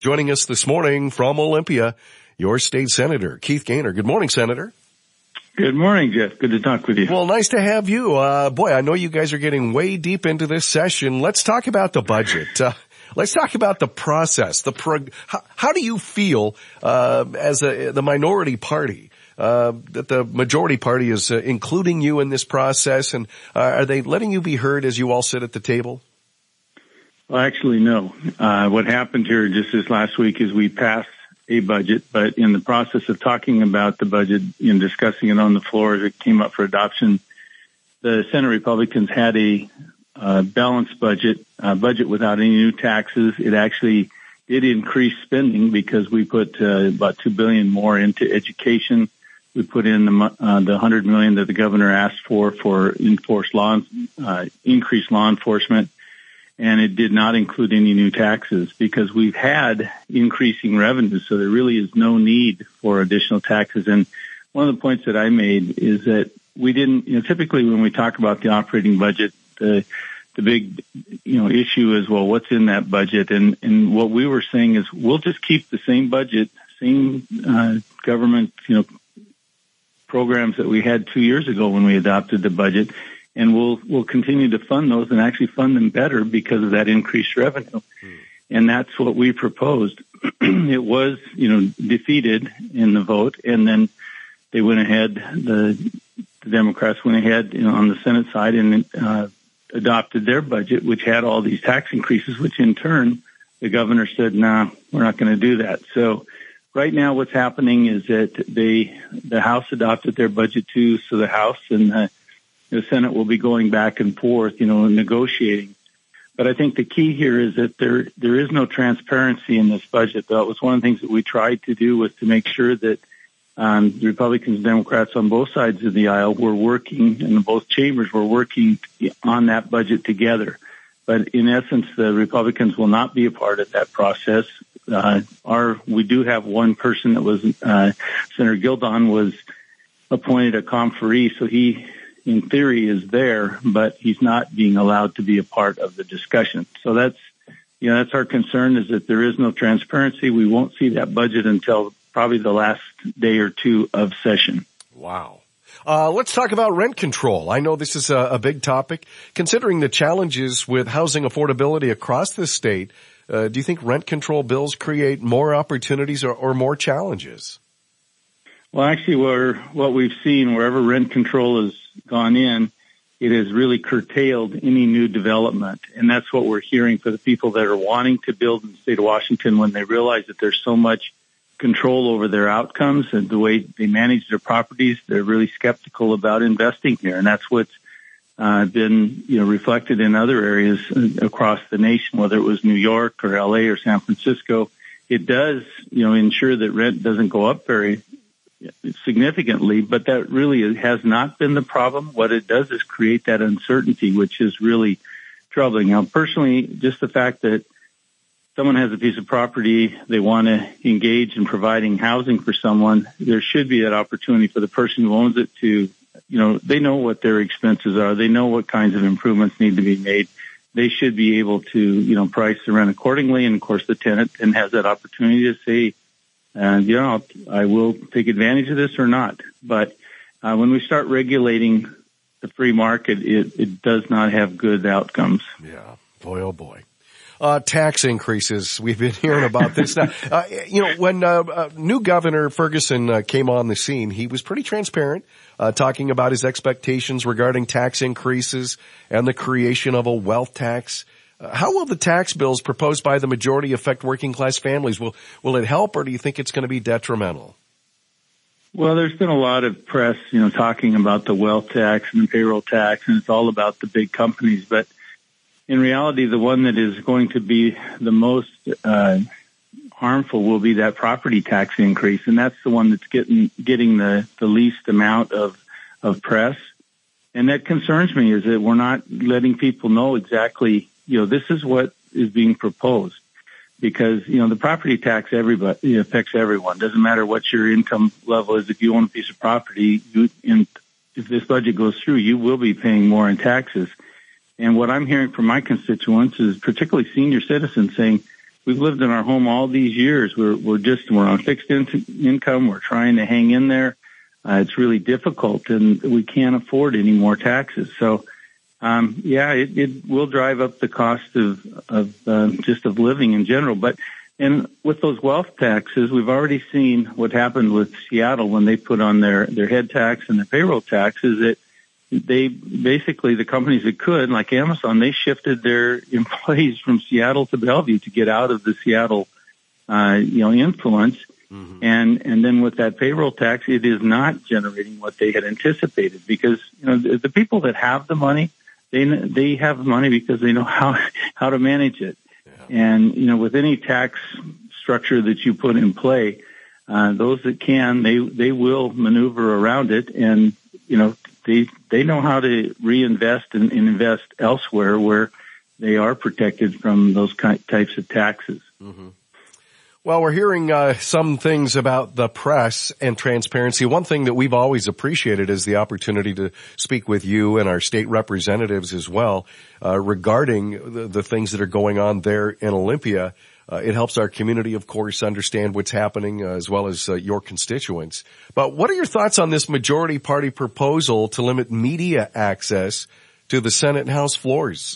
Joining us this morning from Olympia, your state senator, Keith Gaynor. Good morning, Senator. Good morning, Jeff. Good to talk with you. Well, nice to have you. Boy, I know you guys are getting way deep into this session. Let's talk about the budget. Let's talk about the process. How do you feel as the minority party that the majority party is including you in this process, and are they letting you be heard as you all sit at the table? Well, actually, no. What happened here just this last week is we passed a budget, but in the process of talking about the budget and discussing it on the floor as it came up for adoption, the Senate Republicans had a balanced budget without any new taxes. It actually did increase spending because we put about $2 billion more into education. We put in the $100 million that the governor asked for increased law enforcement. And it did not include any new taxes because we've had increasing revenues, so there really is no need for additional taxes. And one of the points that I made is that we didn't, typically when we talk about the operating budget, the big, issue is, well, what's in that budget? And what we were saying is we'll just keep the same budget, same government, programs that we had 2 years ago when we adopted the budget. And we'll continue to fund those and actually fund them better because of that increased revenue. And that's what we proposed. It was, defeated in the vote. And then they went ahead, the Democrats went ahead, on the Senate side and adopted their budget, which had all these tax increases, which in turn, the governor said, nah, we're not going to do that. So right now what's happening is that the House adopted their budget too. So the House and the Senate will be going back and forth, negotiating. But I think the key here is that there is no transparency in this budget. That was one of the things that we tried to do, was to make sure that the Republicans and Democrats on both sides of the aisle were working, and both chambers were working on that budget together. But in essence, the Republicans will not be a part of that process. We do have one person that was Senator Gildon was appointed a conferee, so he, in theory, is there, but he's not being allowed to be a part of the discussion. So that's our concern, is that there is no transparency. We won't see that budget until probably the last day or two of session. Wow. Let's talk about rent control. I know this is a big topic. Considering the challenges with housing affordability across the state, do you think rent control bills create more opportunities or more challenges? Well, actually, what we've seen, wherever rent control has gone in, it has really curtailed any new development. And that's what we're hearing for the people that are wanting to build in the state of Washington when they realize that there's so much control over their outcomes and the way they manage their properties. They're really skeptical about investing here. And that's what's been, reflected in other areas across the nation, whether it was New York or LA or San Francisco. It does, ensure that rent doesn't go up very significantly, but that really has not been the problem. What it does is create that uncertainty, which is really troubling. Now, personally, just the fact that someone has a piece of property, they want to engage in providing housing for someone, there should be that opportunity for the person who owns it to, they know what their expenses are. They know what kinds of improvements need to be made. They should be able to, price the rent accordingly. And of course, the tenant then has that opportunity to say, I will take advantage of this or not. But when we start regulating the free market, it does not have good outcomes. Yeah, boy, oh boy. Tax increases. We've been hearing about this now. When new Governor Ferguson came on the scene, he was pretty transparent, talking about his expectations regarding tax increases and the creation of a wealth tax. How will the tax bills proposed by the majority affect working class families? Will it help, or do you think it's going to be detrimental? Well, there's been a lot of press, talking about the wealth tax and the payroll tax, and it's all about the big companies. But in reality, the one that is going to be the most harmful will be that property tax increase, and that's the one that's getting the least amount of press. And that concerns me, is that we're not letting people know exactly, this is what is being proposed. Because, the property tax affects everyone. Doesn't matter what your income level is. If you own a piece of property, if this budget goes through, you will be paying more in taxes. And what I'm hearing from my constituents is particularly senior citizens saying, we've lived in our home all these years. We're on fixed income. We're trying to hang in there. It's really difficult, and we can't afford any more taxes. So, it will drive up the cost of living in general. And with those wealth taxes, we've already seen what happened with Seattle when they put on their head tax and their payroll taxes. That they basically, the companies that could, like Amazon, they shifted their employees from Seattle to Bellevue to get out of the Seattle, influence. Mm-hmm. And then with that payroll tax, it is not generating what they had anticipated, because, the people that have the money, they have money because they know how to manage it. And, with any tax structure that you put in play, those that can, they will maneuver around it. And, they know how to reinvest and invest elsewhere where they are protected from those types of taxes. Mm-hmm. Well, we're hearing some things about the press and transparency. One thing that we've always appreciated is the opportunity to speak with you and our state representatives as well regarding the things that are going on there in Olympia. It helps our community, of course, understand what's happening as well as your constituents. But what are your thoughts on this majority party proposal to limit media access to the Senate and House floors?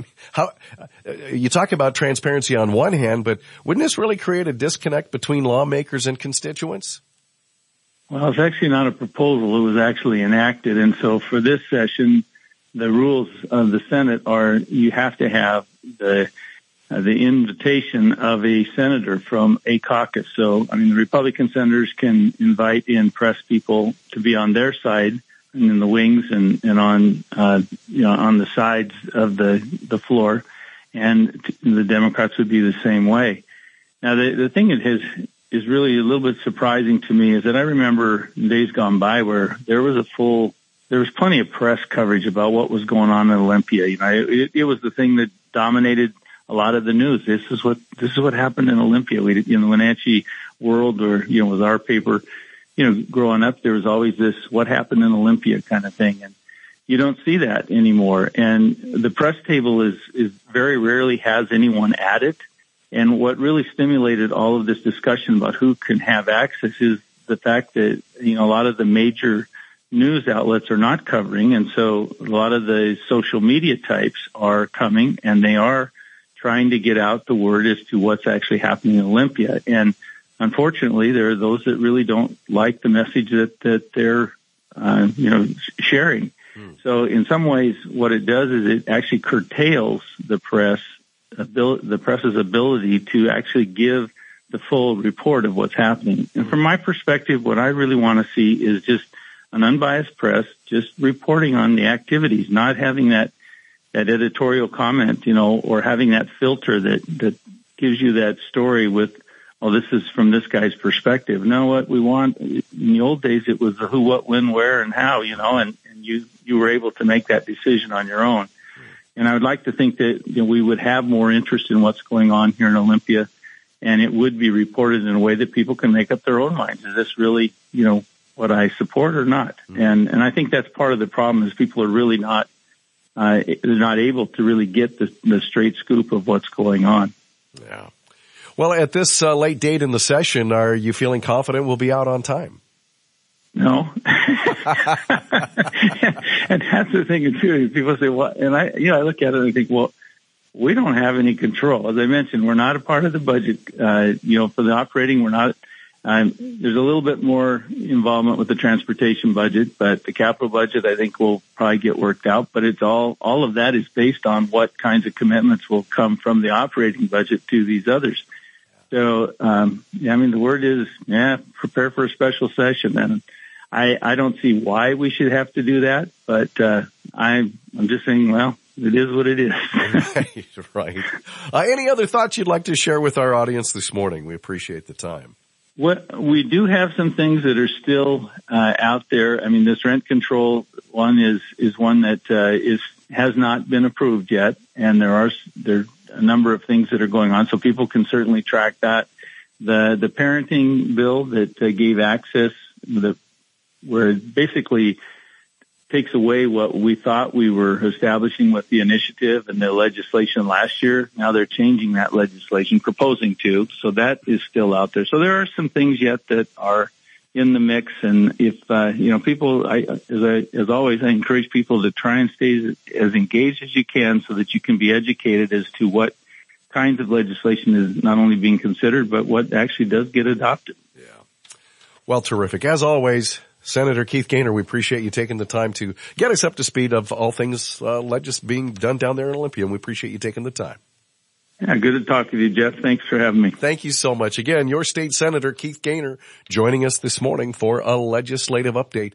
You talk about transparency on one hand, but wouldn't this really create a disconnect between lawmakers and constituents? Well, it's actually not a proposal. It was actually enacted. And so for this session, the rules of the Senate are you have to have the invitation of a senator from a caucus. So, the Republican senators can invite in press people to be on their side and in the wings and on the sides of the floor, and the Democrats would be the same way. Now, the thing that is really a little bit surprising to me is that I remember days gone by where there was plenty of press coverage about what was going on in Olympia. It was the thing that dominated a lot of the news. This is what happened in Olympia. We, the Wenatchee World, or with our paper, growing up, there was always this "what happened in Olympia" kind of thing, and you don't see that anymore. And the press table is very rarely has anyone at it. And what really stimulated all of this discussion about who can have access is the fact that a lot of the major news outlets are not covering, and so a lot of the social media types are coming, and they are trying to get out the word as to what's actually happening in Olympia. And unfortunately, there are those that really don't like the message that they're, sharing. So in some ways, what it does is it actually curtails the press's ability to actually give the full report of what's happening. And from my perspective, what I really want to see is just an unbiased press, just reporting on the activities, not having that editorial comment, or having that filter that gives you that story with, this is from this guy's perspective. No, what we want, in the old days, it was the who, what, when, where, and how, and you were able to make that decision on your own. And I would like to think that we would have more interest in what's going on here in Olympia, and it would be reported in a way that people can make up their own minds. Is this really, what I support or not? And I think that's part of the problem, is people are really not, they're not able to really get the straight scoop of what's going on. Yeah. Well, at this late date in the session, are you feeling confident we'll be out on time? No. And that's the thing too. People say, well, and I look at it and I think, well, we don't have any control. As I mentioned, we're not a part of the budget. For the operating, we're not. There's a little bit more involvement with the transportation budget, but the capital budget, I think, will probably get worked out. But it's all of that is based on what kinds of commitments will come from the operating budget to these others. So, the word is, prepare for a special session. And I don't see why we should have to do that, but I'm just saying, well, it is what it is. Right. Any other thoughts you'd like to share with our audience this morning? We appreciate the time. We do have some things that are still out there. This rent control one is one that has not been approved yet, and there are a number of things that are going on, so people can certainly track that. The parenting bill that gave access, where basically takes away what we thought we were establishing with the initiative and the legislation last year. Now they're changing that legislation, proposing to, so that is still out there. So there are some things yet that are in the mix, and if people, as always, I encourage people to try and stay as engaged as you can so that you can be educated as to what kinds of legislation is not only being considered, but what actually does get adopted. Yeah. Well, terrific. As always, Senator Keith Gaynor, we appreciate you taking the time to get us up to speed of all things being done down there in Olympia, and we appreciate you taking the time. Yeah, good to talk with you, Jeff. Thanks for having me. Thank you so much. Again, your state senator, Keith Gaynor, joining us this morning for a legislative update.